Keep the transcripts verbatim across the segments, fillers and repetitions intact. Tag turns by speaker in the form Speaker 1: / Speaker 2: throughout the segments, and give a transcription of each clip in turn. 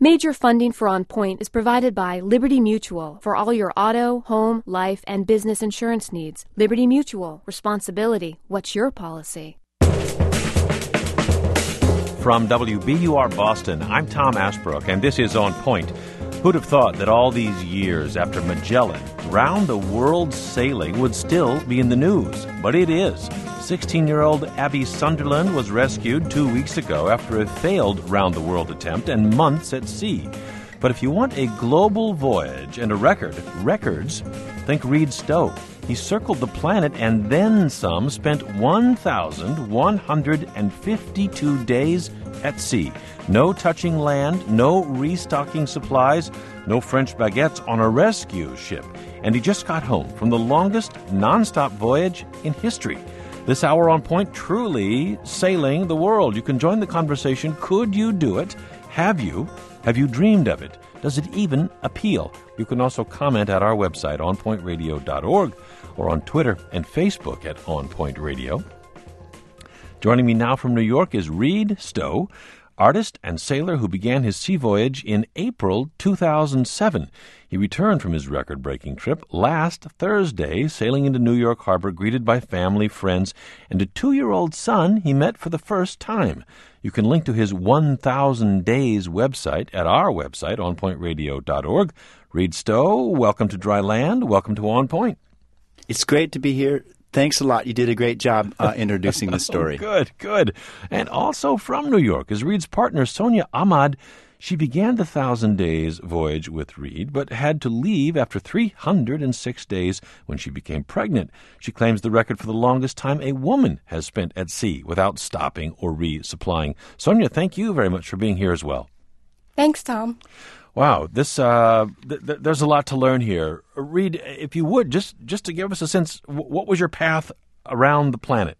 Speaker 1: Major funding for On Point is provided by Liberty Mutual for all your auto, home, life, and business insurance needs. Liberty Mutual. Responsibility. What's your policy?
Speaker 2: From W B U R Boston, I'm Tom Asbrook, and this is On Point. Who'd have thought that all these years after Magellan, round-the-world sailing would still be in the news? But it is. sixteen-year-old Abby Sunderland was rescued two weeks ago after a failed round-the-world attempt and months at sea. But if you want a global voyage and a record, records, think Reed Stowe. He circled the planet and then some, spent one thousand one hundred fifty-two days at sea. No touching land, no restocking supplies, no French baguettes on a rescue ship. And he just got home from the longest nonstop voyage in history. This hour on Point, truly sailing the world. You can join the conversation. Could you do it? Have you? Have you dreamed of it? Does it even appeal? You can also comment at our website, on point radio dot org, or on Twitter and Facebook at On Point Radio. Joining me now from New York is Reed Stowe, artist and sailor who began his sea voyage in April two thousand seven. He returned from his record-breaking trip last Thursday, sailing into New York Harbor, greeted by family, friends, and a two-year-old son he met for the first time. You can link to his one thousand Days website at our website, on point radio dot org. Reed Stowe, welcome to Dry Land. Welcome to On Point.
Speaker 3: It's great to be here. Thanks a lot. You did a great job uh, introducing the story.
Speaker 2: Oh, good, good. And also from New York is Reed's partner, Sonia Ahmad. She began the Thousand Days voyage with Reed, but had to leave after three hundred six days when she became pregnant. She claims the record for the longest time a woman has spent at sea without stopping or resupplying. Sonia, thank you very much for being here as well.
Speaker 4: Thanks, Tom.
Speaker 2: Wow, this uh, th- th- there's a lot to learn here. Reed, if you would, just, just to give us a sense, w- what was your path around the planet?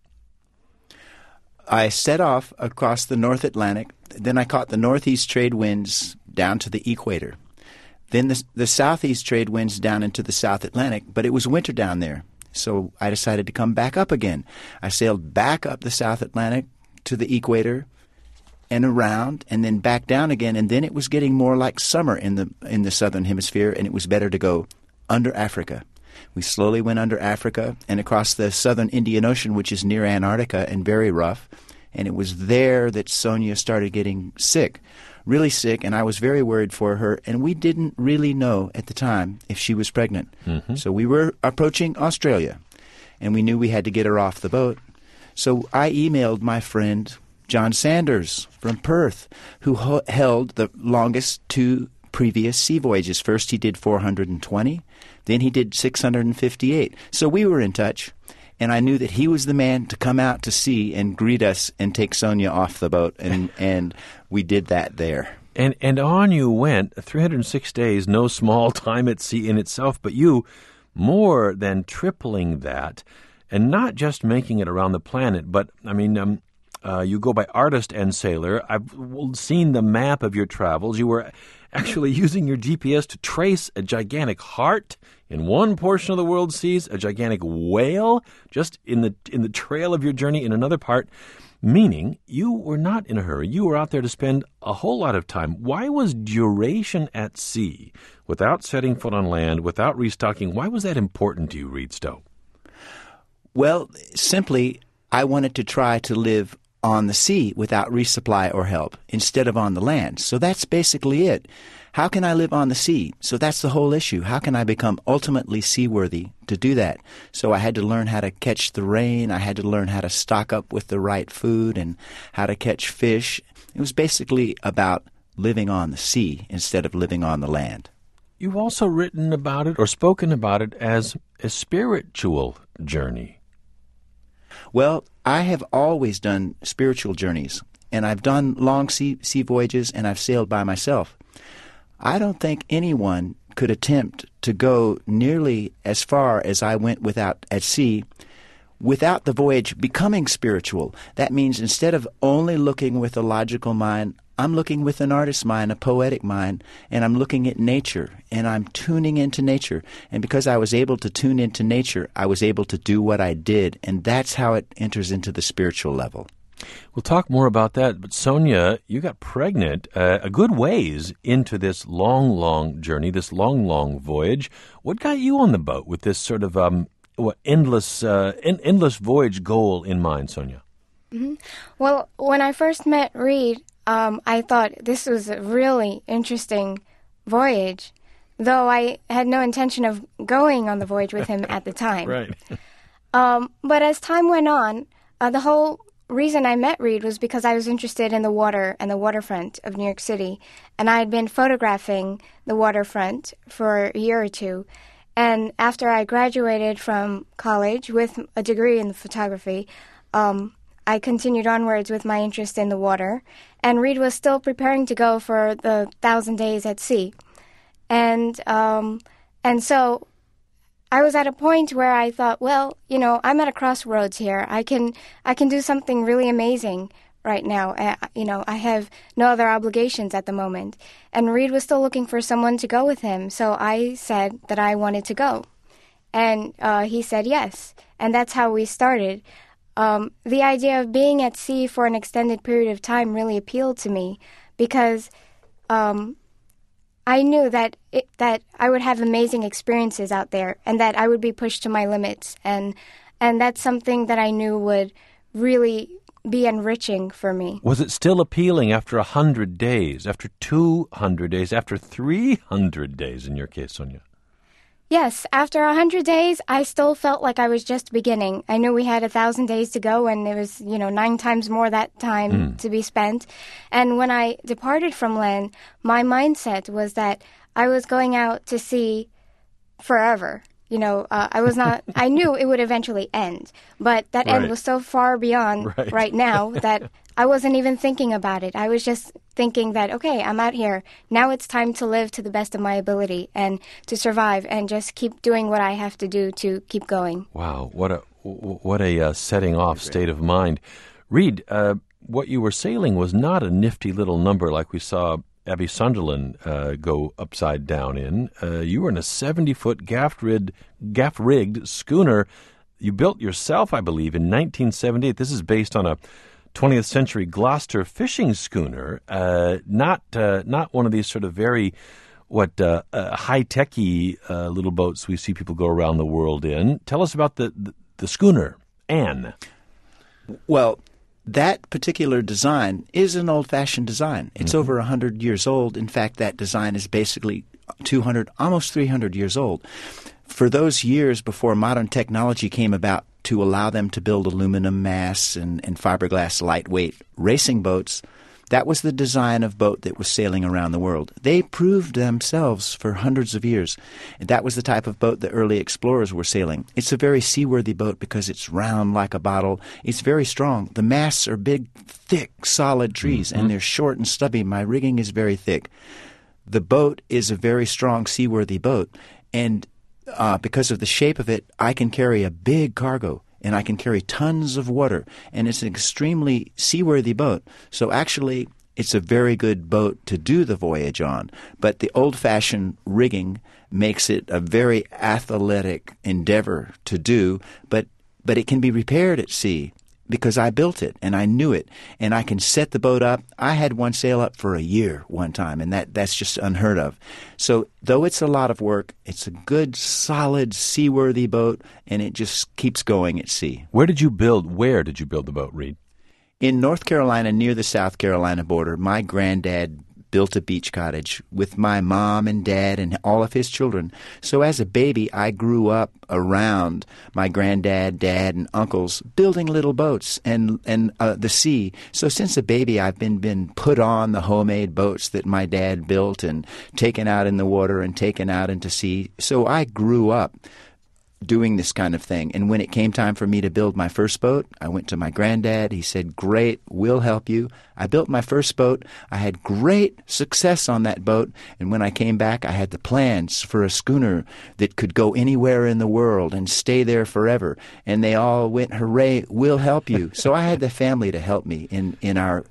Speaker 3: I set off across the North Atlantic. Then I caught the northeast trade winds down to the equator. Then the, the southeast trade winds down into the South Atlantic, but it was winter down there. So I decided to come back up again. I sailed back up the South Atlantic to the equator and around, and then back down again, and then it was getting more like summer in the in the southern hemisphere, and it was better to go under Africa. We slowly went under Africa and across the southern Indian Ocean, which is near Antarctica and very rough, and it was there that Sonia started getting sick, really sick, and I was very worried for her, and we didn't really know at the time if she was pregnant. Mm-hmm. So we were approaching Australia, and we knew we had to get her off the boat. So I emailed my friend John Sanders from Perth, who ho- held the longest two previous sea voyages. First he did four hundred twenty, then he did six hundred fifty-eight. So we were in touch, and I knew that he was the man to come out to sea and greet us and take Sonia off the boat, and, and we did that there.
Speaker 2: And and on you went, three hundred six days, no small time at sea in itself, but you more than tripling that, and not just making it around the planet, but, I mean, um, Uh, you go by artist and sailor. I've seen the map of your travels. You were actually using your G P S to trace a gigantic heart in one portion of the world's seas, a gigantic whale just in the in the trail of your journey in another part, meaning you were not in a hurry. You were out there to spend a whole lot of time. Why was duration at sea, without setting foot on land, without restocking, why was that important to you, Reed Stowe?
Speaker 3: Well, simply, I wanted to try to live on the sea without resupply or help instead of on the land. So that's basically it. How can I live on the sea? So that's the whole issue. How can I become ultimately seaworthy to do that? So I had to learn how to catch the rain. I had to learn how to stock up with the right food and how to catch fish. It was basically about living on the sea instead of living on the land.
Speaker 2: You've also written about it or spoken about it as a spiritual journey.
Speaker 3: Well, I have always done spiritual journeys, and I've done long sea, sea voyages, and I've sailed by myself. I don't think anyone could attempt to go nearly as far as I went without at sea without the voyage becoming spiritual. That means instead of only looking with a logical mind, I'm looking with an artist's mind, a poetic mind, and I'm looking at nature, and I'm tuning into nature. And because I was able to tune into nature, I was able to do what I did, and that's how it enters into the spiritual level.
Speaker 2: We'll talk more about that. But Sonia, you got pregnant uh, a good ways into this long, long journey, this long, long voyage. What got you on the boat with this sort of um, what endless, uh, en- endless voyage goal in mind, Sonia?
Speaker 4: Mm-hmm. Well, when I first met Reed, um, I thought this was a really interesting voyage, though I had no intention of going on the voyage with him at the time.
Speaker 2: Right.
Speaker 4: um, but as time went on, uh, the whole reason I met Reed was because I was interested in the water and the waterfront of New York City, and I had been photographing the waterfront for a year or two. And after I graduated from college with a degree in photography, um, I continued onwards with my interest in the water, and Reed was still preparing to go for the thousand days at sea. And um, and so I was at a point where I thought, well, you know, I'm at a crossroads here. I can I can do something really amazing right now. Uh, you know, I have no other obligations at the moment. And Reed was still looking for someone to go with him, so I said that I wanted to go. And uh, he said yes, and that's how we started. Um, the idea of being at sea for an extended period of time really appealed to me because um, I knew that it, that I would have amazing experiences out there and that I would be pushed to my limits. And and that's something that I knew would really be enriching for me.
Speaker 2: Was it still appealing after one hundred days, after two hundred days, after three hundred days in your case, Sonia?
Speaker 4: Yes, after a hundred days, I still felt like I was just beginning. I knew we had a thousand days to go, and there was, you know, nine times more that time mm. to be spent. And when I departed from Len, my mindset was that I was going out to sea forever. You know, uh, I was not, I knew it would eventually end, but that
Speaker 2: right.
Speaker 4: end was so far beyond
Speaker 2: right,
Speaker 4: right now that I wasn't even thinking about it. I was just thinking that, okay, I'm out here. Now it's time to live to the best of my ability and to survive and just keep doing what I have to do to keep going.
Speaker 2: Wow, what a what a uh, setting off state of mind. Reed, uh, what you were sailing was not a nifty little number like we saw Abby Sunderland uh, go upside down in. Uh, you were in a seventy-foot gaff-rigged, gaff-rigged schooner you built yourself, I believe, in nineteen seventy-eight. This is based on a twentieth century Gloucester fishing schooner, uh, not uh, not one of these sort of very what uh, uh, high-techy uh, little boats we see people go around the world in. Tell us about the, the, the schooner, Anne.
Speaker 3: Well, that particular design is an old-fashioned design. It's
Speaker 2: mm-hmm.
Speaker 3: over one hundred years old. In fact, that design is basically two hundred, almost three hundred years old. For those years before modern technology came about to allow them to build aluminum masts and, and fiberglass lightweight racing boats, that was the design of boat that was sailing around the world. They proved themselves for hundreds of years. And that was the type of boat the early explorers were sailing. It's a very seaworthy boat because it's round like a bottle. It's very strong. The masts are big, thick, solid trees, mm-hmm. and they're short and stubby. My rigging is very thick. The boat is a very strong, seaworthy boat, and uh, because of the shape of it, I can carry a big cargo. And I can carry tons of water, and it's an extremely seaworthy boat. So actually, it's a very good boat to do the voyage on. But the old-fashioned rigging makes it a very athletic endeavor to do, but but it can be repaired at sea because I built it, and I knew it, and I can set the boat up. I had one sail up for a year one time, and that, that's just unheard of. So though it's a lot of work, it's a good, solid, seaworthy boat, and it just keeps going at sea.
Speaker 2: Where did you build, where did you build the boat, Reed?
Speaker 3: In North Carolina, near the South Carolina border, my granddad built a beach cottage with my mom and dad and all of his children. So as a baby, I grew up around my granddad, dad, and uncles building little boats and and uh, the sea. So since a baby, I've been, been put on the homemade boats that my dad built and taken out in the water and taken out into sea. So I grew up doing this kind of thing. And when it came time for me to build my first boat, I went to my granddad. He said, "Great, we'll help you." I built my first boat. I had great success on that boat. And when I came back, I had the plans for a schooner that could go anywhere in the world and stay there forever. And they all went, "Hooray, we'll help you." So I had the family to help me in, in our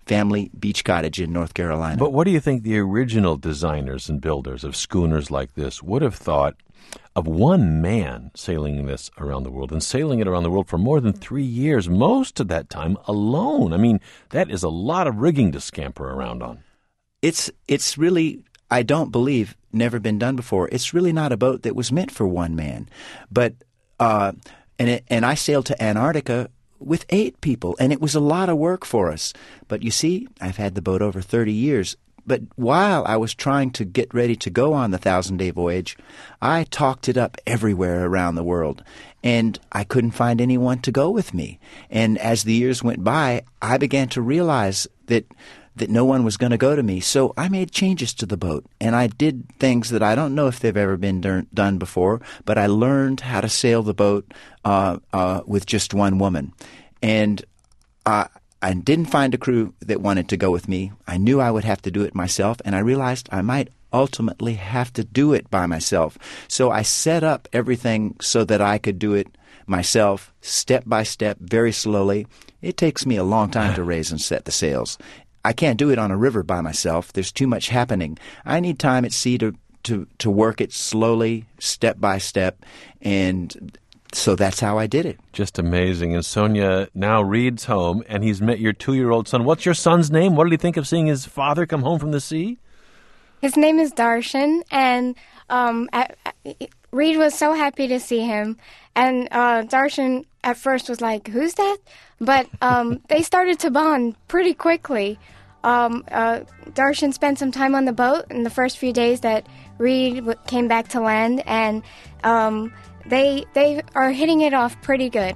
Speaker 3: family beach cottage in North Carolina.
Speaker 2: But what do you think the original designers and builders of schooners like this would have thought of one man sailing this around the world and sailing it around the world for more than three years, most of that time alone? I mean, that is a lot of rigging to scamper around on.
Speaker 3: It's it's really, I don't believe, never been done before. It's really not a boat that was meant for one man. But uh, and it, and I sailed to Antarctica with eight people, and it was a lot of work for us. But you see, I've had the boat over thirty years. But while I was trying to get ready to go on the thousand-day voyage, I talked it up everywhere around the world, and I couldn't find anyone to go with me. And as the years went by, I began to realize that that no one was going to go to me. So I made changes to the boat, and I did things that I don't know if they've ever been done, done before, but I learned how to sail the boat uh, uh, with just one woman. And uh, I didn't find a crew that wanted to go with me. I knew I would have to do it myself, and I realized I might ultimately have to do it by myself. So I set up everything so that I could do it myself, step by step, very slowly. It takes me a long time to raise and set the sails. I can't do it on a river by myself. There's too much happening. I need time at sea to, to, to work it slowly, step by step, and so that's how I did it.
Speaker 2: Just amazing. And Sonia, now Reed's home, and he's met your two-year-old son. What's your son's name? What did he think of seeing his father come home from the sea?
Speaker 4: His name is Darshan, and um, at, at, Reed was so happy to see him. And uh, Darshan at first was like, "Who's that?" But um, they started to bond pretty quickly. Um, uh, Darshan spent some time on the boat in the first few days that Reed w- came back to land, and um, they they are hitting it off pretty good.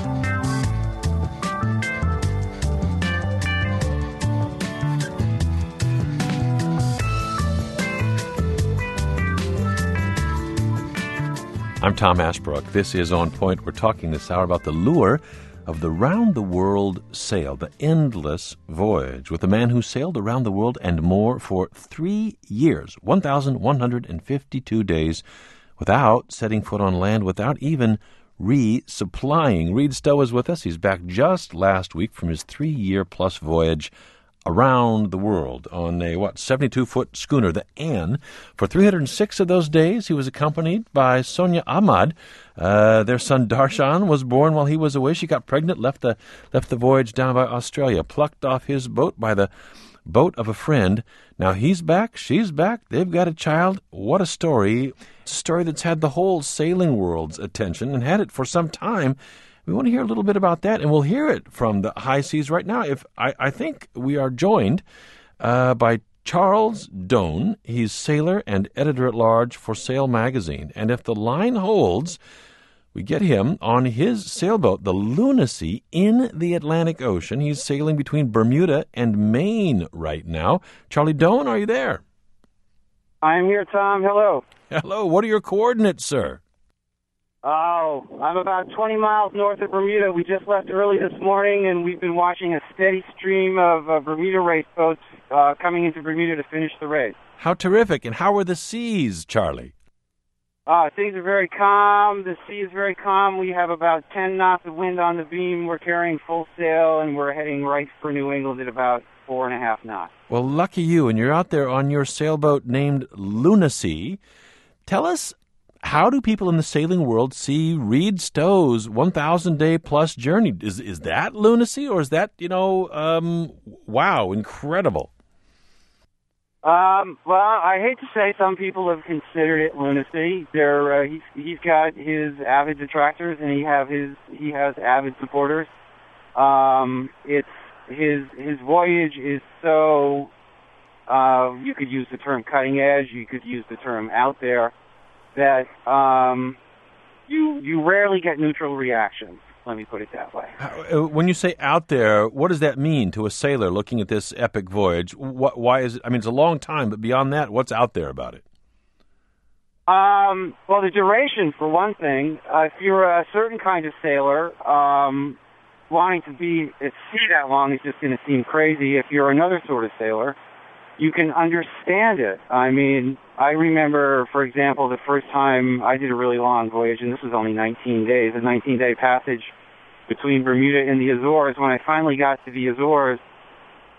Speaker 2: I'm Tom Ashbrook. This is On Point. We're talking this hour about the lure of the round-the-world sail, the endless voyage, with a man who sailed around the world and more for three years, one thousand one hundred fifty-two days, without setting foot on land, without even resupplying. Reed Stowe is with us. He's back just last week from his three-year-plus voyage around the world on a, what, seventy-two-foot schooner, the Anne. For three hundred six of those days, he was accompanied by Sonia Ahmad. Uh, their son Darshan was born while he was away. She got pregnant, left the left the voyage down by Australia, plucked off his boat by the boat of a friend. Now he's back, she's back, they've got a child. What a story. It's a story that's had the whole sailing world's attention and had it for some time. We want to hear a little bit about that, and we'll hear it from the high seas right now. If I, I think we are joined uh, by Charles Doan. He's sailor and editor-at-large for Sail Magazine. And if the line holds, we get him on his sailboat, the Lunacy, in the Atlantic Ocean. He's sailing between Bermuda and Maine right now. Charlie Doan, are you there?
Speaker 5: I'm here, Tom. Hello.
Speaker 2: Hello. What are your coordinates, sir?
Speaker 5: Oh, I'm about twenty miles north of Bermuda. We just left early this morning, and we've been watching a steady stream of uh, Bermuda race boats uh, coming into Bermuda to finish the race.
Speaker 2: How terrific. And how are the seas, Charlie?
Speaker 5: Uh, things are very calm. The sea is very calm. We have about ten knots of wind on the beam. We're carrying full sail, and we're heading right for New England at about four and a half knots.
Speaker 2: Well, lucky you, and you're out there on your sailboat named Lunacy. Tell us, how do people in the sailing world see Reed Stowe's one thousand day plus journey? Is is that lunacy, or is that, you know, um, wow, incredible?
Speaker 5: Um, well, I hate to say some people have considered it lunacy. They're, uh, he's, he's got his avid detractors, and he have his he has avid supporters. Um, it's his his voyage is so uh, you could use the term cutting edge, you could use the term out there, that um, you you rarely get neutral reactions. Let me put it that way.
Speaker 2: When you say out there, what does that mean to a sailor looking at this epic voyage? What, why is it? I mean, it's a long time, but beyond that, what's out there about it?
Speaker 5: Um, well, the duration, for one thing. Uh, if you're a certain kind of sailor, um, wanting to be at sea that long is just going to seem crazy. If you're another sort of sailor, you can understand it. I mean, I remember, for example, the first time I did a really long voyage, and this was only nineteen days, a nineteen-day passage between Bermuda and the Azores. When I finally got to the Azores,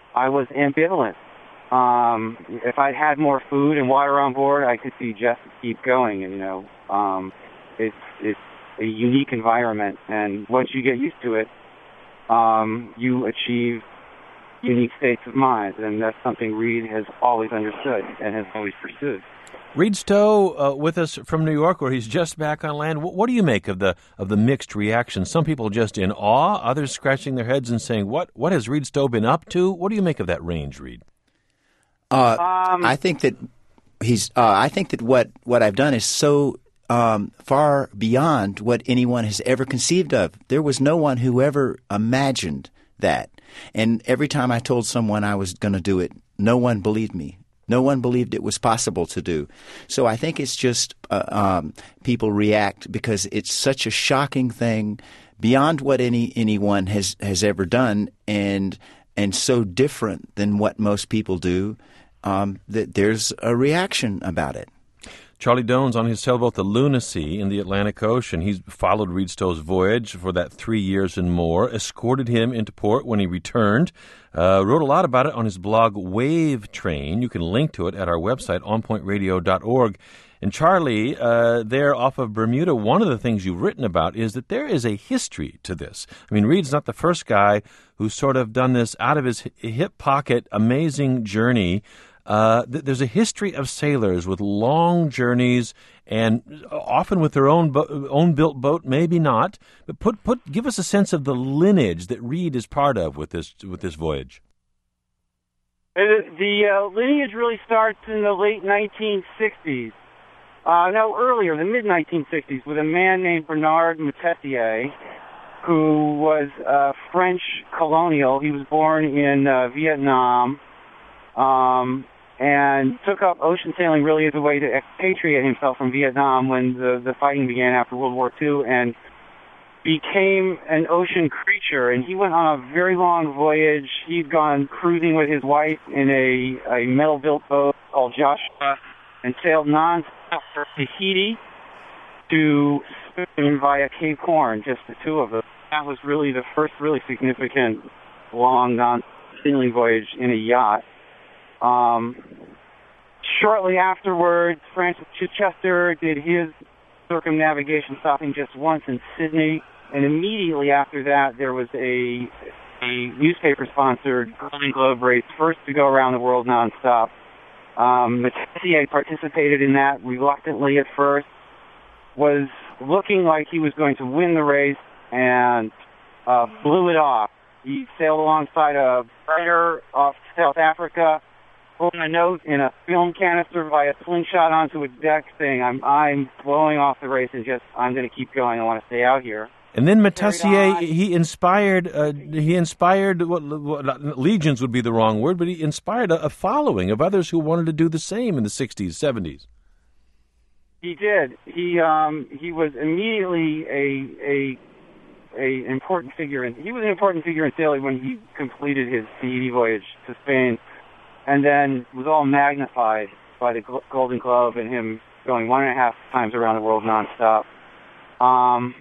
Speaker 5: I was ambivalent. Um, if I had more food and water on board, I could see just keep going. And you know, um, it's it's a unique environment, and once you get used to it, um, you achieve unique states of mind, and that's something Reed has always understood and has always pursued.
Speaker 2: Reed Stowe uh, with us from New York, where he's just back on land. What, what do you make of the of the mixed reactions? Some people just in awe, others scratching their heads and saying, "What what has Reed Stowe been up to?" What do you make of that range, Reed?
Speaker 3: Uh,
Speaker 5: Um,
Speaker 3: I think that he's. Uh, I think that what, what I've done is so um, far beyond what anyone has ever conceived of. There was no one who ever imagined that. And every time I told someone I was going to do it, no one believed me. No one believed it was possible to do. So I think it's just uh, um, people react because it's such a shocking thing, beyond what any anyone has, has ever done, and and so different than what most people do. Um, that there's a reaction about it.
Speaker 2: Charlie Doan's on his sailboat, the Lunacy, in the Atlantic Ocean. He's followed Reed Stowe's voyage for that three years and more, escorted him into port when he returned, uh, wrote a lot about it on his blog, Wave Train. You can link to it at our website, on point radio dot org. And Charlie, uh, there off of Bermuda, one of the things you've written about is that there is a history to this. I mean, Reed's not the first guy who's sort of done this out of his hip pocket, amazing journey. Uh, th- there's a history of sailors with long journeys and often with their own bo- own built boat, maybe not. But put put give us a sense of the lineage that Reed is part of with this with this voyage.
Speaker 5: The, the uh, lineage really starts in the late nineteen sixties. Uh, no, earlier, the mid nineteen sixties, with a man named Bernard Matessier, who was a French colonial. He was born in uh, Vietnam. Um, and took up ocean sailing really as a way to expatriate himself from Vietnam when the, the fighting began after World War Two, and became an ocean creature. And he went on a very long voyage. He'd gone cruising with his wife in a, a metal-built boat called Joshua and sailed non-stop from Tahiti to Spain via Cape Horn, just the two of them. That was really the first really significant long non-sailing voyage in a yacht. Um, shortly afterwards, Francis Chichester did his circumnavigation, stopping just once in Sydney, and immediately after that, there was a a newspaper-sponsored Golden Globe race, first to go around the world nonstop. Um, Matessier participated in that reluctantly at first, was looking like he was going to win the race, and uh, blew it off. He sailed alongside a freighter off South Africa, pulling a note in a film canister via slingshot onto a deck, saying, I'm I'm blowing off the race and just, I'm going to keep going. I want to stay out here.
Speaker 2: And then Matessier, he inspired, uh, he inspired, what, what, legions would be the wrong word, but he inspired a, a following of others who wanted to do the same in the sixties, seventies.
Speaker 5: He did. He um he was immediately a a a important figure in he was an important figure in sailing when he completed his Tahiti voyage to Spain, and then was all magnified by the Golden Globe and him going one and a half times around the world nonstop. Um,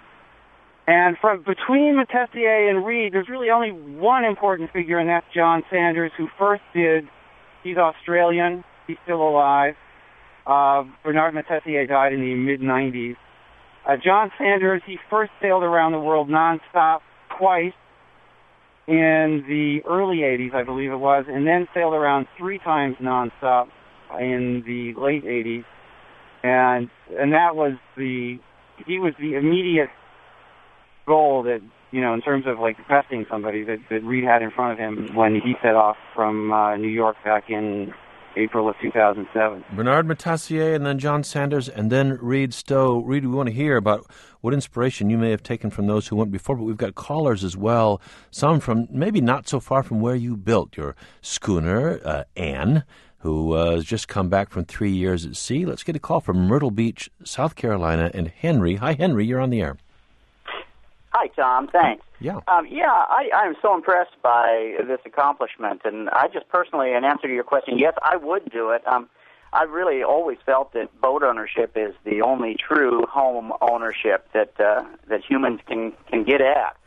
Speaker 5: and from between Matessier and Reed, there's really only one important figure, and that's John Sanders, who first did. He's Australian. He's still alive. Uh, Bernard Matessier died in the mid nineties. Uh, John Sanders, he first sailed around the world nonstop twice in the early eighties, I believe it was, and then sailed around three times nonstop in the late eighties. And and that was the, he was the immediate goal that, you know, in terms of like besting somebody that, that Reed had in front of him when he set off from uh, New York back in April of two thousand seven.
Speaker 2: Bernard Matessier and then John Sanders and then Reed Stowe. Reed, we want to hear about what inspiration you may have taken from those who went before, but we've got callers as well, some from maybe not so far from where you built your schooner, uh, Anne, who uh, has just come back from three years at sea. Let's get a call from Myrtle Beach, South Carolina, and Henry. Hi, Henry, you're on the air.
Speaker 6: Hi, Tom. Thanks.
Speaker 2: Yeah.
Speaker 6: Um, yeah, I, I'm so impressed by this accomplishment, and I just personally, in answer to your question, yes, I would do it. Um, I've really always felt that boat ownership is the only true home ownership that uh, that humans can, can get at.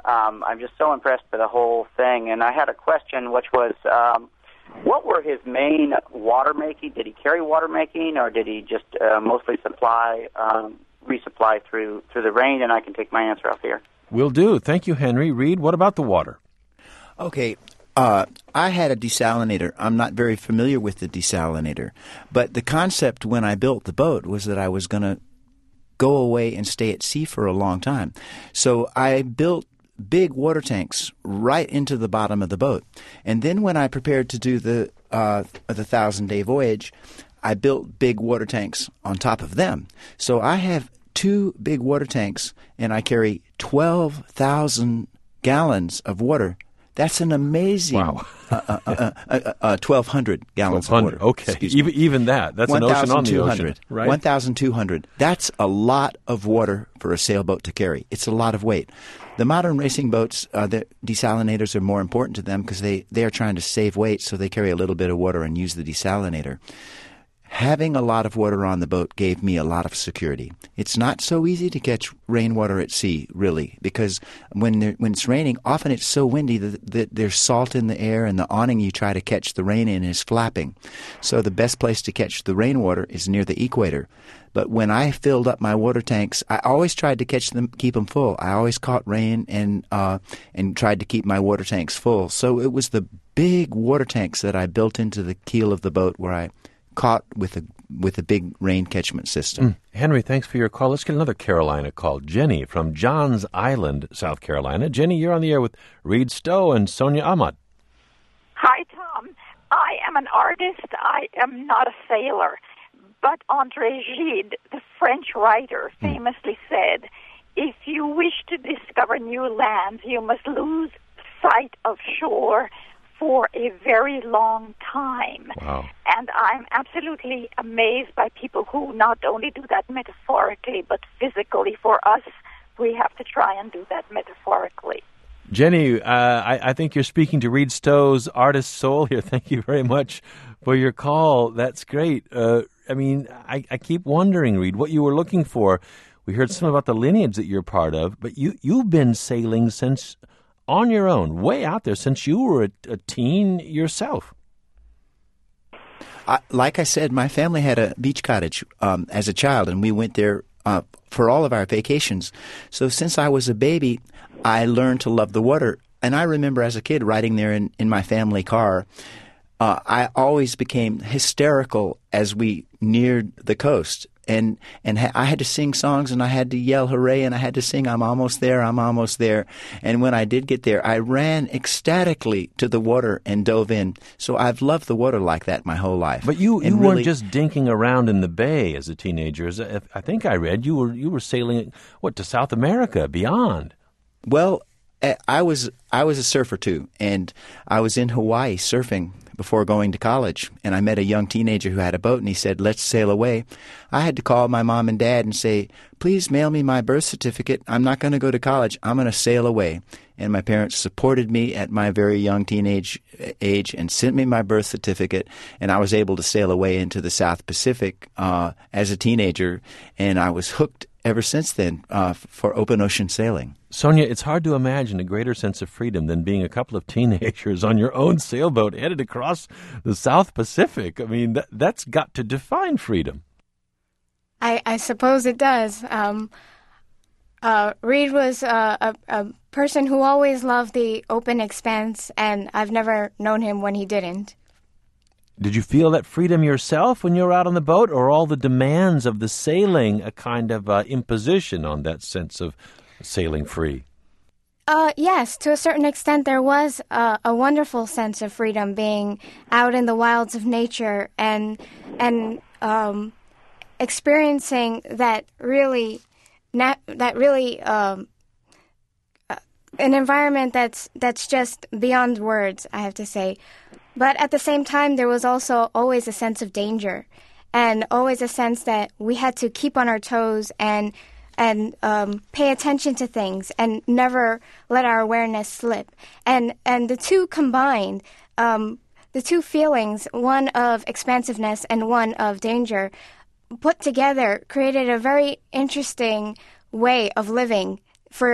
Speaker 6: Um, I'm just so impressed by the whole thing. And I had a question, which was, um, what were his main water making? Did he carry water making, or did he just uh, mostly supply, um, resupply through through the rain? And I can take my answer off here.
Speaker 2: Will do. Thank you, Henry. Reed, what about the water?
Speaker 3: Okay. Uh, I had a desalinator. I'm not very familiar with the desalinator, but the concept when I built the boat was that I was going to go away and stay at sea for a long time. So I built big water tanks right into the bottom of the boat. And then when I prepared to do the uh, the thousand-day voyage, I built big water tanks on top of them. So I have two big water tanks, and I carry twelve thousand gallons of water. That's an amazing
Speaker 2: wow.
Speaker 3: uh, uh, uh, uh, uh, twelve hundred gallons of water.
Speaker 2: Okay, even, even that. That's an ocean on the ocean. Right?
Speaker 3: one thousand two hundred. That's a lot of water for a sailboat to carry. It's a lot of weight. The modern racing boats, uh, the desalinators are more important to them because they, they are trying to save weight, so they carry a little bit of water and use the desalinator. Having a lot of water on the boat gave me a lot of security. It's not so easy to catch rainwater at sea, really, because when there, when it's raining, often it's so windy that, that there's salt in the air, and the awning you try to catch the rain in is flapping. So the best place to catch the rainwater is near the equator. But when I filled up my water tanks, I always tried to catch them, keep them full. I always caught rain and uh, and tried to keep my water tanks full. So it was the big water tanks that I built into the keel of the boat where I caught with a with a big rain catchment system.
Speaker 2: Mm. Henry, thanks for your call. Let's get another Carolina call. Jenny from Johns Island, South Carolina. Jenny, you're on the air with Reed Stowe and Sonia Ahmad.
Speaker 7: Hi, Tom. I am an artist. I am not a sailor. But André Gide, the French writer, famously said, if you wish to discover new lands, you must lose sight of shore for a very long time.
Speaker 2: Wow.
Speaker 7: And I'm absolutely amazed by people who not only do that metaphorically, but physically. For us, we have to try and do that metaphorically.
Speaker 2: Jenny, uh, I, I think you're speaking to Reed Stowe's artist soul here. Thank you very much for your call. That's great. Uh, I mean, I, I keep wondering, Reed, what you were looking for. We heard some about the lineage that you're part of, but you, you've been sailing since on your own, way out there, since you were a, a teen yourself.
Speaker 3: I, like I said, my family had a beach cottage um, as a child, and we went there uh, for all of our vacations. So since I was a baby, I learned to love the water. And I remember as a kid riding there in, in my family car, uh, I always became hysterical as we neared the coast. And and ha- I had to sing songs, and I had to yell hooray, and I had to sing I'm almost there, I'm almost there. And when I did get there, I ran ecstatically to the water and dove in. So I've loved the water like that my whole life.
Speaker 2: But you,
Speaker 3: and
Speaker 2: you
Speaker 3: really,
Speaker 2: weren't just dinking around in the bay as a teenager. As I I think I read you were you were sailing, what, to South America, beyond.
Speaker 3: Well, I was I was a surfer too, and I was in Hawaii surfing before going to college, and I met a young teenager who had a boat, and he said, let's sail away. I had to call my mom and dad and say, please mail me my birth certificate. I'm not going to go to college. I'm going to sail away. And my parents supported me at my very young teenage age and sent me my birth certificate, and I was able to sail away into the South Pacific uh, as a teenager, and I was hooked ever since then uh, for open ocean sailing.
Speaker 2: Sonia, it's hard to imagine a greater sense of freedom than being a couple of teenagers on your own sailboat headed across the South Pacific. I mean, that, that's got to define freedom.
Speaker 4: I, I suppose it does. Um, uh, Reed was uh, a, a person who always loved the open expanse, and I've never known him when he didn't.
Speaker 2: Did you feel that freedom yourself when you were out on the boat, or all the demands of the sailing a kind of uh, imposition on that sense of sailing free?
Speaker 4: Uh, yes, to a certain extent there was uh, a wonderful sense of freedom being out in the wilds of nature and and um, experiencing that really nat- that really um, uh, an environment that's that's just beyond words, I have to say. But at the same time, there was also always a sense of danger, and always a sense that we had to keep on our toes and and um, pay attention to things and never let our awareness slip. And and the two combined, um, the two feelings, one of expansiveness and one of danger, put together, created a very interesting way of living for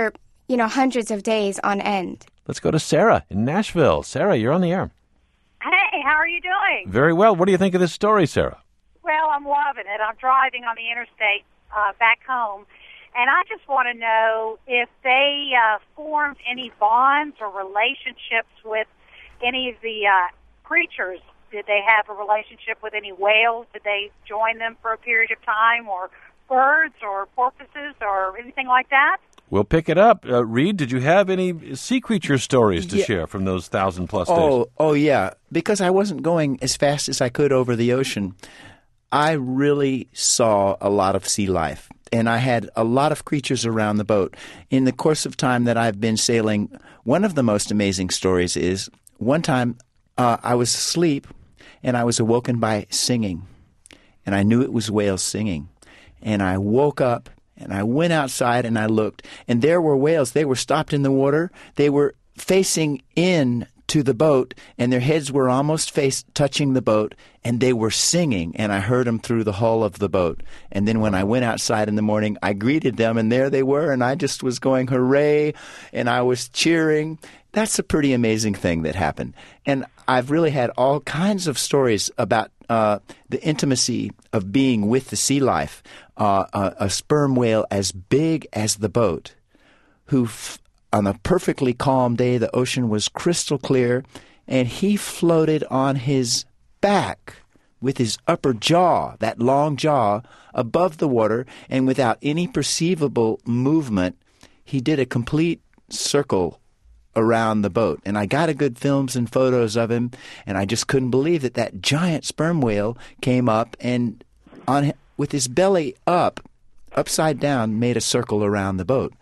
Speaker 4: you know, hundreds of days on end.
Speaker 2: Let's go to Sarah in Nashville. Sarah, you're on the air.
Speaker 8: Hey, how are you doing?
Speaker 2: Very well. What do you think of this story, Sarah?
Speaker 8: Well, I'm loving it. I'm driving on the interstate uh, back home, and I just want to know if they uh, formed any bonds or relationships with any of the uh, creatures. Did they have a relationship with any whales? Did they join them for a period of time, or birds or porpoises or anything like that?
Speaker 2: We'll pick it up. Uh, Reed, did you have any sea creature stories to
Speaker 3: yeah.
Speaker 2: share from those thousand-plus
Speaker 3: oh,
Speaker 2: days?
Speaker 3: Oh, yeah. Because I wasn't going as fast as I could over the ocean, I really saw a lot of sea life. And I had a lot of creatures around the boat. In the course of time that I've been sailing, one of the most amazing stories is one time uh, I was asleep and I was awoken by singing. And I knew it was whales singing. And I woke up. And I went outside and I looked, and there were whales. They were stopped in the water. They were facing in to the boat, and their heads were almost face touching the boat, and they were singing, and I heard them through the hull of the boat. And then when I went outside in the morning, I greeted them, and there they were, and I just was going, hooray, and I was cheering. That's a pretty amazing thing that happened. And I've really had all kinds of stories about uh, the intimacy of being with the sea life. Uh, a, a sperm whale as big as the boat, who f- on a perfectly calm day, the ocean was crystal clear, and he floated on his back with his upper jaw, that long jaw, above the water, and without any perceivable movement, he did a complete circle around the boat. And I got a good films and photos of him, and I just couldn't believe that that giant sperm whale came up and on with his belly up, upside down, made a circle around the boat.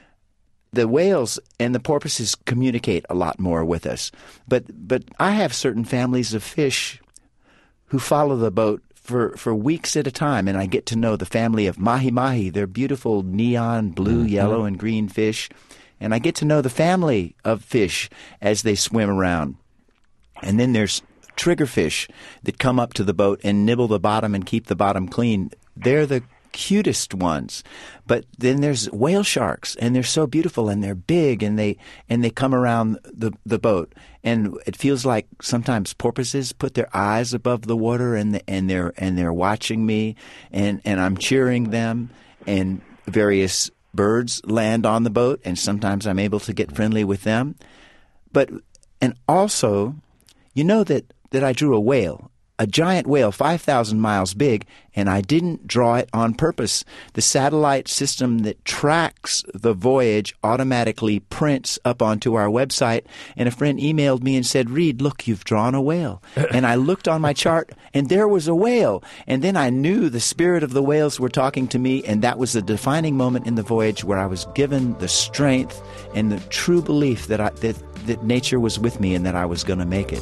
Speaker 3: The whales and the porpoises communicate a lot more with us. But but I have certain families of fish who follow the boat for, for weeks at a time, and I get to know the family of mahi-mahi. They're beautiful neon blue, mm-hmm. yellow, and green fish. And I get to know the family of fish as they swim around. And then there's triggerfish that come up to the boat and nibble the bottom and keep the bottom clean. They're the cutest ones. But then there's whale sharks, and they're so beautiful, and they're big, and they and they come around the the boat. And it feels like sometimes porpoises put their eyes above the water, and the, and they're and they're watching me, and and I'm cheering them. And various birds land on the boat, and sometimes I'm able to get friendly with them. But and also, you know that. that I drew a whale, a giant whale, five thousand miles big, and I didn't draw it on purpose. The satellite system that tracks the voyage automatically prints up onto our website, and a friend emailed me and said, Reed, look, you've drawn a whale. And I looked on my chart, and there was a whale. And then I knew the spirit of the whales were talking to me, and that was the defining moment in the voyage where I was given the strength and the true belief that I, that, that nature was with me and that I was going to make it.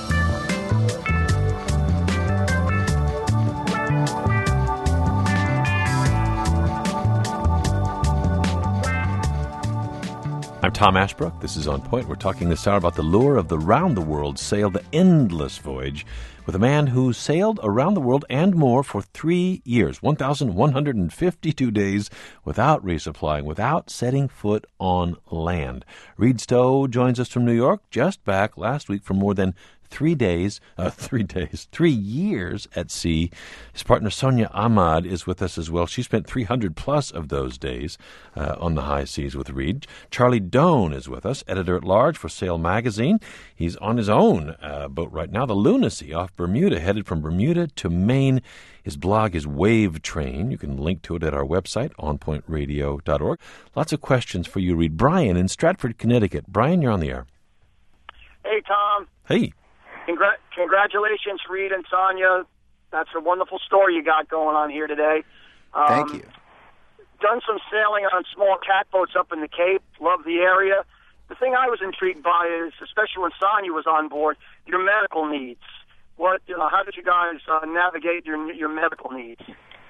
Speaker 2: I'm Tom Ashbrook. This is On Point. We're talking this hour about the lure of the round-the-world sail, the endless voyage, with a man who sailed around the world and more for three years, one thousand one hundred fifty-two days, without resupplying, without setting foot on land. Reed Stowe joins us from New York, just back last week from more than three days, uh, three days, three years at sea. His partner Sonia Ahmad is with us as well. She spent three hundred plus of those days uh, on the high seas with Reed. Charlie Doan is with us, editor-at-large for Sail Magazine. He's on his own uh, boat right now, the Lunacy, off Bermuda, headed from Bermuda to Maine. His blog is Wave Train. You can link to it at our website, on point radio dot org. Lots of questions for you, Reed. Brian in Stratford, Connecticut. Brian, you're on the air.
Speaker 9: Hey, Tom.
Speaker 2: Hey.
Speaker 9: Congra- congratulations, Reed and Sonia. That's a wonderful story you got going on here today. Um,
Speaker 3: Thank you.
Speaker 9: Done some sailing on small catboats up in the Cape. Love the area. The thing I was intrigued by is, especially when Sonia was on board, your medical needs. What, you know, how did you guys uh, navigate your your medical needs?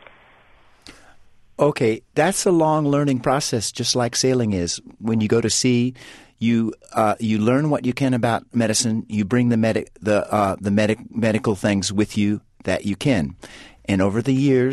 Speaker 3: Okay, that's a long learning process, just like sailing is. When you go to sea, you uh, you learn what you can about medicine. You bring the medic the uh, the medic medical things with you that you can. And over the years,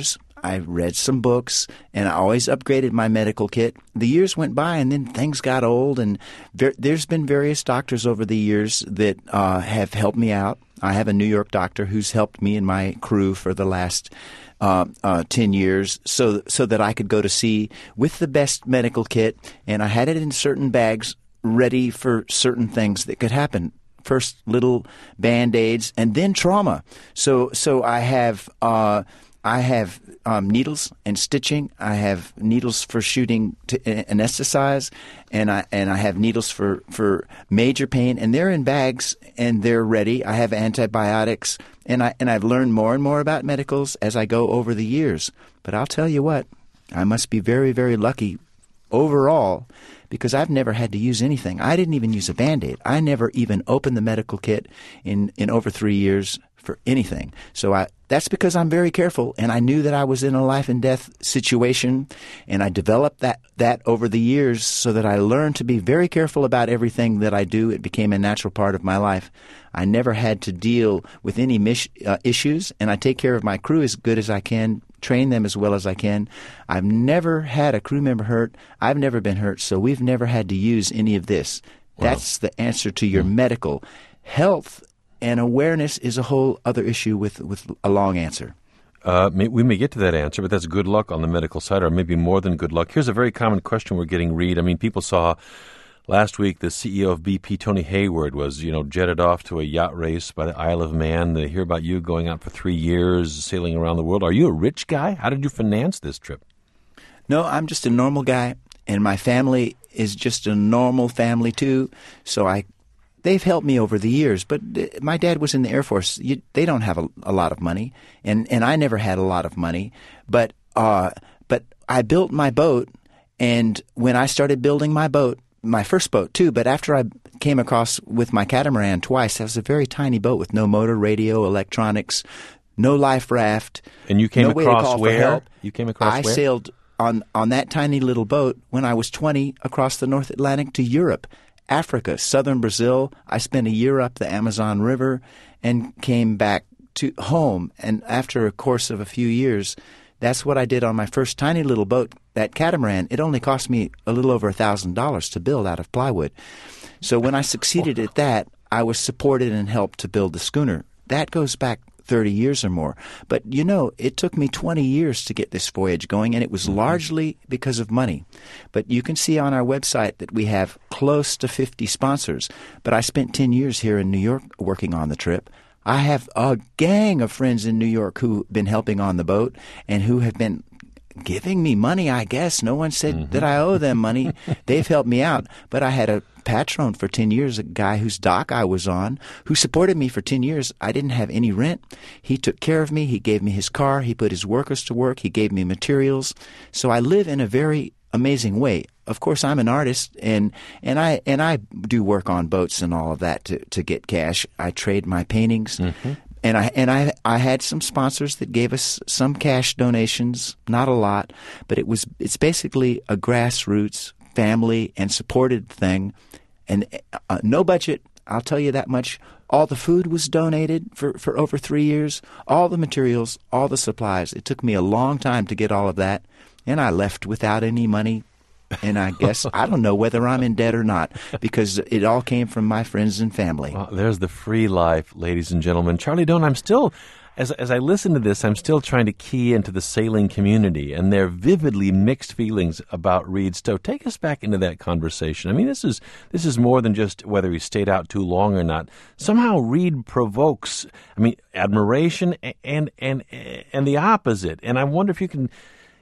Speaker 3: I read some books, and I always upgraded my medical kit. The years went by, and then things got old, and ver- there's been various doctors over the years that uh, have helped me out. I have a New York doctor who's helped me and my crew for the last uh, uh, ten years so so that I could go to sea with the best medical kit, and I had it in certain bags ready for certain things that could happen. First, little Band-Aids, and then trauma. So so I have... Uh, I have um, needles and stitching. I have needles for shooting to anesthetize, and I and I have needles for, for major pain. And they're in bags and they're ready. I have antibiotics, and I and I've learned more and more about medicals as I go over the years. But I'll tell you what, I must be very very lucky overall, because I've never had to use anything. I didn't even use a Band-Aid. I never even opened the medical kit in, in over three years for anything. So I that's because I'm very careful, and I knew that I was in a life and death situation, and I developed that, that over the years so that I learned to be very careful about everything that I do. It became a natural part of my life. I never had to deal with any mis- uh, issues, and I take care of my crew as good as I can, train them as well as I can. I've never had a crew member hurt. I've never been hurt, so we've never had to use any of this. Wow. That's the answer to your mm. medical. Health and awareness is a whole other issue with, with a long answer.
Speaker 2: Uh, may, we may get to that answer, but that's good luck on the medical side, or maybe more than good luck. Here's a very common question we're getting, Reed. I mean, people saw last week the C E O of B P, Tony Hayward, was, you know, jetted off to a yacht race by the Isle of Man. They hear about you going out for three years, sailing around the world. Are you a rich guy? How did you finance this trip?
Speaker 3: No, I'm just a normal guy, and my family is just a normal family, too, so I They've helped me over the years, but my dad was in the Air Force. You, they don't have a, a lot of money, and, and I never had a lot of money. But uh, but I built my boat, and when I started building my boat, my first boat too, but after I came across with my catamaran twice, that was a very tiny boat with no motor, radio, electronics, no life raft.
Speaker 2: And you came
Speaker 3: no
Speaker 2: across
Speaker 3: way to call
Speaker 2: where?
Speaker 3: For help.
Speaker 2: You came across
Speaker 3: I
Speaker 2: where?
Speaker 3: I sailed on, on that tiny little boat when I was twenty across the North Atlantic to Europe. Africa, southern Brazil. I spent a year up the Amazon River and came back to home. And after a course of a few years, that's what I did on my first tiny little boat, that catamaran. It only cost me a little over one thousand dollars to build out of plywood. So when I succeeded at that, I was supported and helped to build the schooner. That goes back thirty years or more. But, you know, it took me twenty years to get this voyage going, and it was largely because of money. But you can see on our website that we have close to fifty sponsors. But I spent ten years here in New York working on the trip. I have a gang of friends in New York who've been helping on the boat and who have been giving me money, I guess. No one said mm-hmm. that I owe them money. They've helped me out. But I had a patron for ten years, a guy whose dock I was on, who supported me for ten years. I didn't have any rent. He took care of me. He gave me his car. He put his workers to work. He gave me materials. So I live in a very amazing way. Of course, I'm an artist, and, and I and I do work on boats and all of that to, to get cash. I trade my paintings. Mm-hmm. And I and I I had some sponsors that gave us some cash donations, not a lot, but it was it's basically a grassroots family and supported thing, and uh, no budget. I'll tell you that much. All the food was donated for, for over three years. All the materials, all the supplies. It took me a long time to get all of that, and I left without any money. And I guess I don't know whether I'm in debt or not, because it all came from my friends and family.
Speaker 2: Well, there's the free life, ladies and gentlemen. Charlie Doan, I'm still, as as I listen to this, I'm still trying to key into the sailing community and their vividly mixed feelings about Reed Stowe. Take us back into that conversation. I mean, this is this is more than just whether he stayed out too long or not. Somehow Reed provokes, I mean, admiration and and and the opposite. And I wonder if you can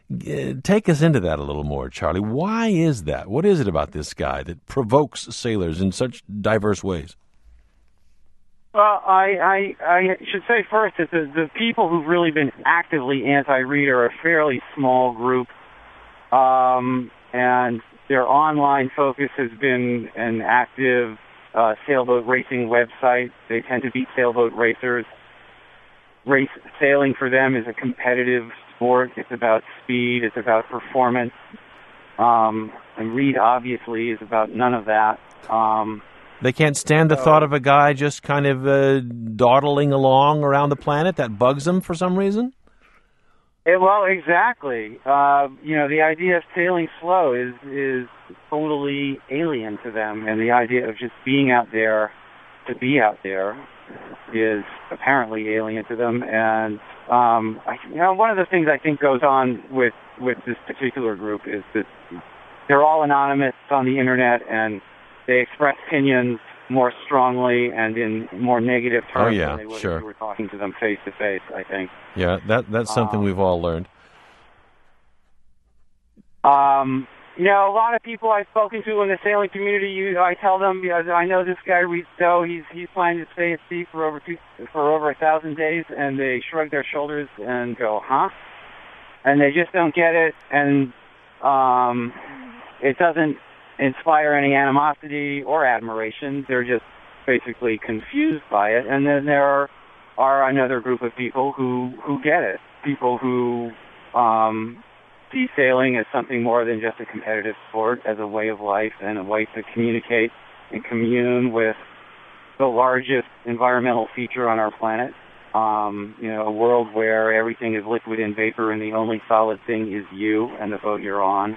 Speaker 2: take us into that a little more, Charlie. Why is that? What is it about this guy that provokes sailors in such diverse ways?
Speaker 5: Well, I, I, I should say first that the, the people who've really been actively anti-Reed are a fairly small group, um, and their online focus has been an active uh, sailboat racing website. They tend to be sailboat racers. Race sailing for them is a competitive sport. It's about speed. It's about performance. Um, and Reed, obviously, is about none of that. Um,
Speaker 2: they can't stand the so, thought of a guy just kind of uh, dawdling along around the planet? That bugs them for some reason?
Speaker 5: It, well, exactly. Uh, you know, the idea of sailing slow is is totally alien to them, and the idea of just being out there to be out there is apparently alien to them. And um, I, you know, one of the things I think goes on with with this particular group is that they're all anonymous on the internet, and they express opinions more strongly and in more negative terms
Speaker 2: oh, yeah,
Speaker 5: than they would
Speaker 2: sure.
Speaker 5: if you were talking to them face to face, I think.
Speaker 2: Yeah, that that's something
Speaker 5: um,
Speaker 2: we've all learned.
Speaker 5: Um, you know, a lot of people I've spoken to in the sailing community, you, I tell them, because I know this guy Reed Stowe, he's he's planning to stay at sea for over two, for over a thousand days, and they shrug their shoulders and go, huh? And they just don't get it, and um, it doesn't inspire any animosity or admiration. They're just basically confused by it. And then there are, are another group of people who, who get it, people who um, see sailing as something more than just a competitive sport, as a way of life and a way to communicate and commune with the largest environmental feature on our planet. Um, you know, a world where everything is liquid and vapor and the only solid thing is you and the boat you're on.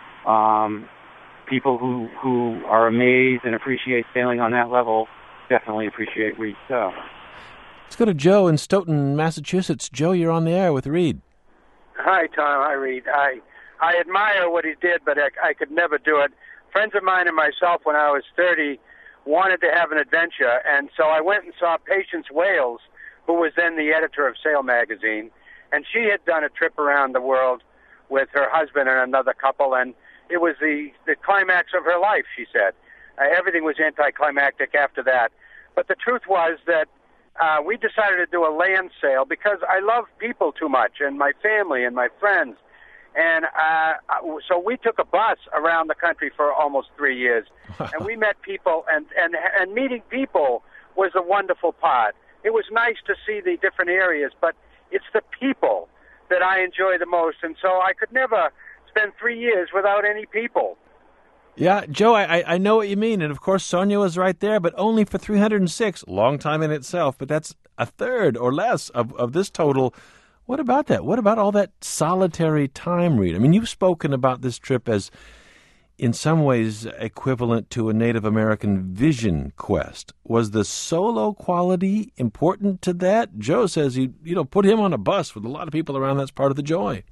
Speaker 5: Um, people who, who are amazed and appreciate sailing on that level definitely appreciate Reed Stowe.
Speaker 2: Let's go to Joe in Stoughton, Massachusetts. Joe, you're on the air with Reed.
Speaker 10: Hi, Tom. Hi, Reed. I I admire what he did, but I, I could never do it. Friends of mine and myself, when I was thirty, wanted to have an adventure, and so I went and saw Patience Wales, who was then the editor of Sail magazine, and she had done a trip around the world with her husband and another couple, and it was the, the climax of her life, she said. Uh, everything was anticlimactic after that. But the truth was that uh, we decided to do a land sail because I love people too much, and my family and my friends. And uh, so we took a bus around the country for almost three years, and we met people, and, and, and meeting people was a wonderful part. It was nice to see the different areas, but it's the people that I enjoy the most, and so I could never spend three years without any people.
Speaker 2: Yeah, Joe, I, I know what you mean, and of course Sonia was right there, but only for three hundred six. Long time in itself, but that's a third or less of, of this total. What about that? What about all that solitary time, Reed? I mean, you've spoken about this trip as, in some ways, equivalent to a Native American vision quest. Was the solo quality important to that? Joe says, you, you know, put him on a bus with a lot of people around. That's part of the joy.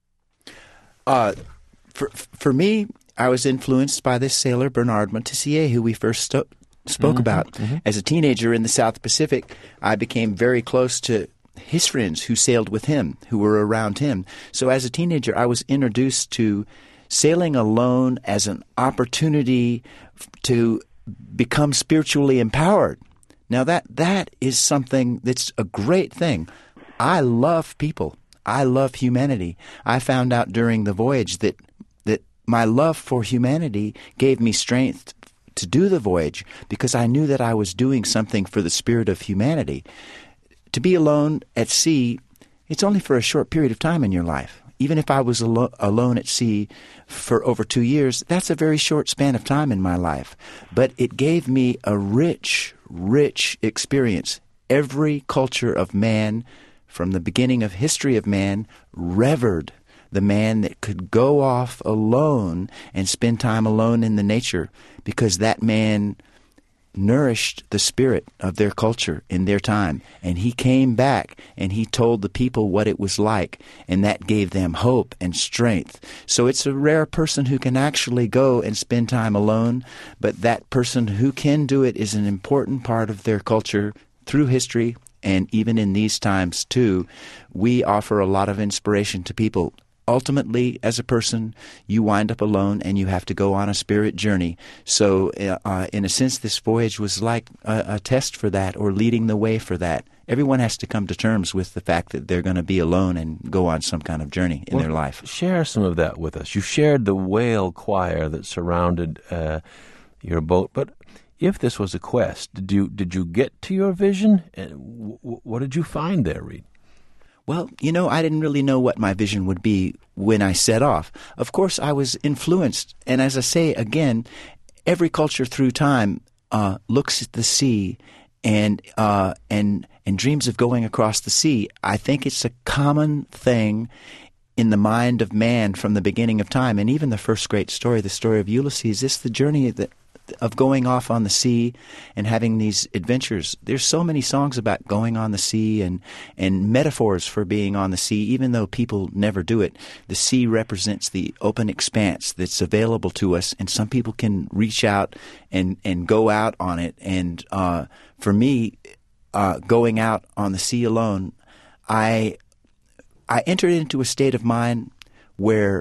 Speaker 3: Uh, for for me, I was influenced by this sailor, Bernard Montessier, who we first sto- spoke mm-hmm, about. Mm-hmm. As a teenager in the South Pacific, I became very close to his friends who sailed with him, who were around him. So as a teenager, I was introduced to sailing alone as an opportunity to become spiritually empowered. Now, that that is something that's a great thing. I love people. I love humanity. I found out during the voyage that that my love for humanity gave me strength to do the voyage because I knew that I was doing something for the spirit of humanity. To be alone at sea, it's only for a short period of time in your life. Even if I was alo- alone at sea for over two years, that's a very short span of time in my life. But it gave me a rich, rich experience. Every culture of man, from the beginning of history of man, revered the man that could go off alone and spend time alone in the nature because that man nourished the spirit of their culture in their time. And he came back and he told the people what it was like, and that gave them hope and strength. So it's a rare person who can actually go and spend time alone, but that person who can do it is an important part of their culture through history. And even in these times, too, we offer a lot of inspiration to people. Ultimately, as a person, you wind up alone and you have to go on a spirit journey. So, uh, in a sense, this voyage was like a, a test for that, or leading the way for that. Everyone has to come to terms with the fact that they're going to be alone and go on some kind of journey in
Speaker 2: well,
Speaker 3: their life.
Speaker 2: Share some of that with us. You shared the whale choir that surrounded uh, your boat, but if this was a quest, did you did you get to your vision? And w- what did you find there, Reed?
Speaker 3: Well, you know, I didn't really know what my vision would be when I set off. Of course, I was influenced. And as I say, again, every culture through time uh, looks at the sea and uh, and and dreams of going across the sea. I think it's a common thing in the mind of man from the beginning of time, and even the first great story, the story of Ulysses. It's the journey that. Of going off on the sea and having these adventures. There's so many songs about going on the sea and, and metaphors for being on the sea, even though people never do it. The sea represents the open expanse that's available to us, and some people can reach out and, and go out on it. And uh, for me, uh, going out on the sea alone, I I entered into a state of mind where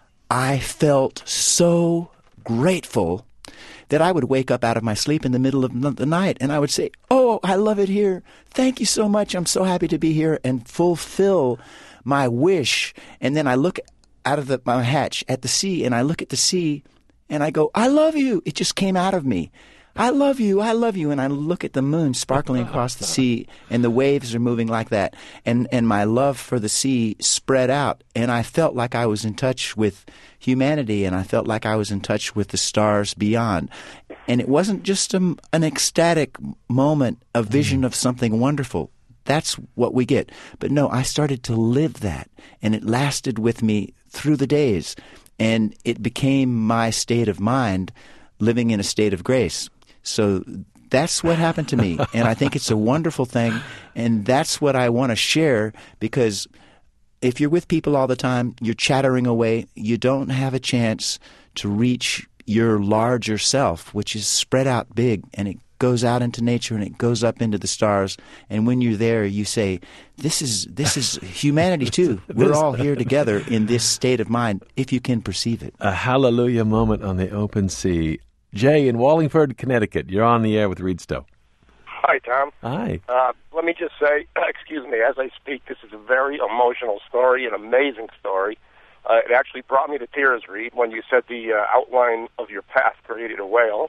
Speaker 3: I felt so grateful that I would wake up out of my sleep in the middle of the night and I would say, oh, I love it here. Thank you so much. I'm so happy to be here, and fulfill my wish. And then I look out of the, my hatch at the sea, and I look at the sea and I go, I love you. It just came out of me. I love you, I love you. And I look at the moon sparkling across the sea, and the waves are moving like that. And, and my love for the sea spread out, and I felt like I was in touch with humanity, and I felt like I was in touch with the stars beyond. And it wasn't just a, an ecstatic moment, a vision of something wonderful. That's what we get. But no, I started to live that, and it lasted with me through the days. And it became my state of mind, living in a state of grace. So that's what happened to me, and I think it's a wonderful thing, and that's what I want to share, because if you're with people all the time, you're chattering away, you don't have a chance to reach your larger self, which is spread out big, and it goes out into nature, and it goes up into the stars, and when you're there, you say, this is this is humanity too. We're all here together in this state of mind, if you can perceive it.
Speaker 2: A hallelujah moment on the open sea. Jay in Wallingford, Connecticut. You're on the air with Reed Stowe.
Speaker 11: Hi, Tom.
Speaker 2: Hi.
Speaker 11: Uh, let me just say, excuse me, as I speak, this is a very emotional story, an amazing story. Uh, it actually brought me to tears, Reed, when you said the uh, outline of your path created a whale.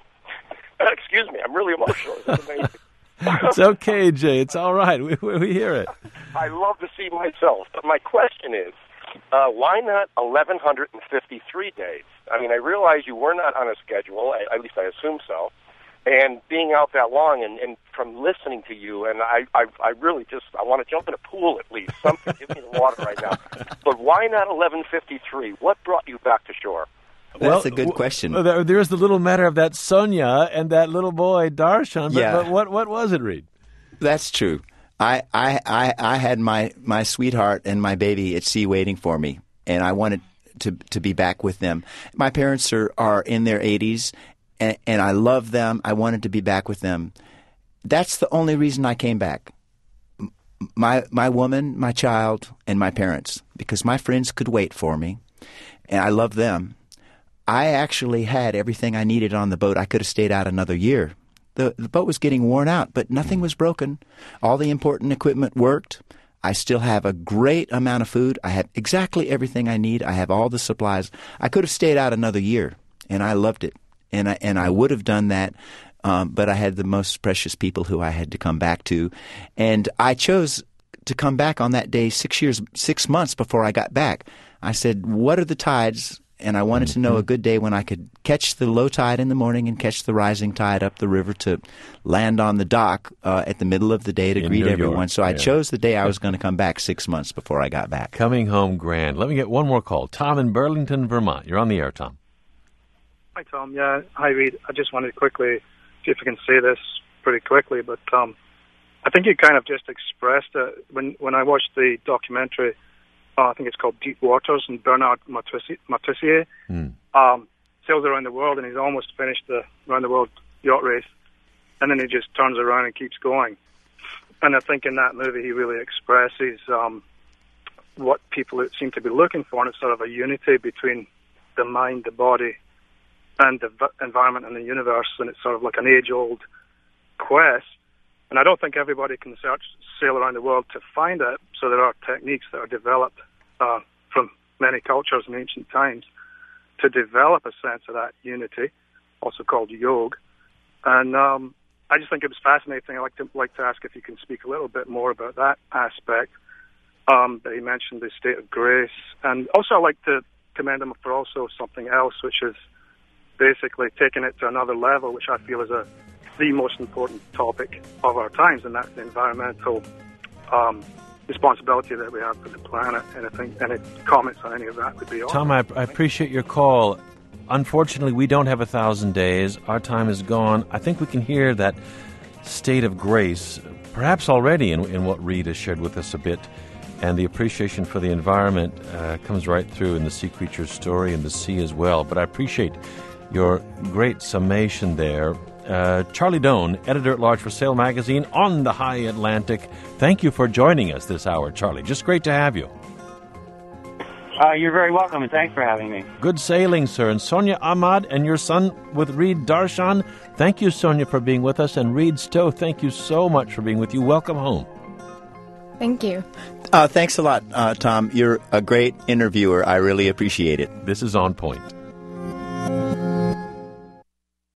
Speaker 11: Excuse me, I'm really emotional. This is amazing.
Speaker 2: It's okay, Jay. It's all right. We, we hear it.
Speaker 11: I love to see myself, but my question is, uh, why not eleven fifty-three days? I mean, I realize you were not on a schedule, at least I assume so, and being out that long, and, and from listening to you, and I, I, I really just, I want to jump in a pool at least, something, give me the water right now. But why not eleven fifty-three? What brought you back to shore?
Speaker 3: That's
Speaker 2: well,
Speaker 3: a good question.
Speaker 2: Well, there, there's the little matter of that Sonia and that little boy, Darshan, but,
Speaker 3: yeah.
Speaker 2: but what, what was it, Reed?
Speaker 3: That's true. I, I, I, I had my, my sweetheart and my baby at sea waiting for me, and I wanted to to be back with them. My parents are, are in their eighties, and, and I love them. I wanted to be back with them. That's the only reason I came back. My my woman, my child, and my parents, because my friends could wait for me, and I love them. I actually had everything I needed on the boat. I could have stayed out another year. The, the boat was getting worn out, but nothing was broken. All the important equipment worked. I still have a great amount of food. I have exactly everything I need. I have all the supplies. I could have stayed out another year, and I loved it. And I, and I would have done that, um, but I had the most precious people who I had to come back to. And I chose to come back on that day six years, six months before I got back. I said, what are the tides? And I wanted to know a good day when I could catch the low tide in the morning and catch the rising tide up the river to land on the dock uh, at the middle of the day to
Speaker 2: In
Speaker 3: greet
Speaker 2: New
Speaker 3: everyone.
Speaker 2: York,
Speaker 3: So I
Speaker 2: yeah.
Speaker 3: chose the day I was going to come back six months before I got back.
Speaker 2: Coming home grand. Let me get one more call. Tom in Burlington, Vermont. You're on the air, Tom.
Speaker 12: Hi, Tom. Yeah, hi, Reed. I just wanted to quickly see if I can say this pretty quickly, but um, I think you kind of just expressed it when when I watched the documentary. Uh, I think it's called Deep Waters, and Bernard Moitessier
Speaker 2: Mm.
Speaker 12: um, sails around the world, and he's almost finished the round the world yacht race, and then he just turns around and keeps going. And I think in that movie he really expresses um, what people seem to be looking for, and it's sort of a unity between the mind, the body, and the v- environment and the universe, and it's sort of like an age-old quest. And I don't think everybody can search, sail around the world to find it, so there are techniques that are developed uh, from many cultures in ancient times to develop a sense of that unity, also called yoga. And um, I just think it was fascinating. I'd like to, like to ask if you can speak a little bit more about that aspect um, that he mentioned, the state of grace. And also I'd like to commend him for also something else, which is basically taking it to another level, which I feel is a the most important topic of our times, and that's the environmental um, responsibility that we have for the planet. And I think any comments on any of that would be awesome.
Speaker 2: Tom, I, I appreciate your call. Unfortunately, we don't have a thousand days. Our time is gone. I think we can hear that state of grace, perhaps already in, in what Reed has shared with us a bit. And the appreciation for the environment uh, comes right through in the sea creature's story and the sea as well. But I appreciate your great summation there. Uh, Charlie Doan, editor-at-large for Sail Magazine on the High Atlantic. Thank you for joining us this hour, Charlie. Just great to have you.
Speaker 5: Uh, you're very welcome, and thanks for having me.
Speaker 2: Good sailing, sir. And Sonia Ahmad and your son with Reed Darshan, thank you, Sonia, for being with us. And Reed Stowe, thank you so much for being with you. Welcome home.
Speaker 4: Thank you.
Speaker 3: Uh, thanks a lot, uh, Tom. You're a great interviewer. I really appreciate it.
Speaker 2: This is On Point.